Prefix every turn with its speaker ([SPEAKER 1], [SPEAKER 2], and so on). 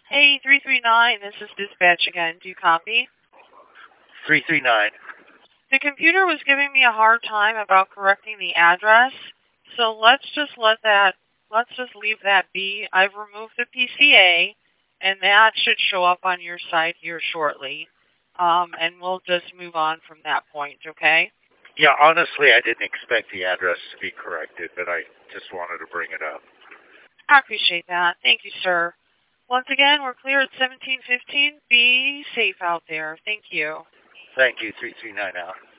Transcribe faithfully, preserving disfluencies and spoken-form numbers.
[SPEAKER 1] Hey, three three nine, this is dispatch again. Do you copy?
[SPEAKER 2] three three nine.
[SPEAKER 1] The computer was giving me a hard time about correcting the address, so let's just let that, let's just leave that be. I've removed the P C A, and that should show up on your site here shortly. Um, and we'll just move on from that point, okay?
[SPEAKER 2] Yeah, honestly, I didn't expect the address to be corrected, but I just wanted to bring it up.
[SPEAKER 1] I appreciate that. Thank you, sir. Once again, we're clear at seventeen fifteen. Be safe out there. Thank you.
[SPEAKER 2] Thank you, three three nine out.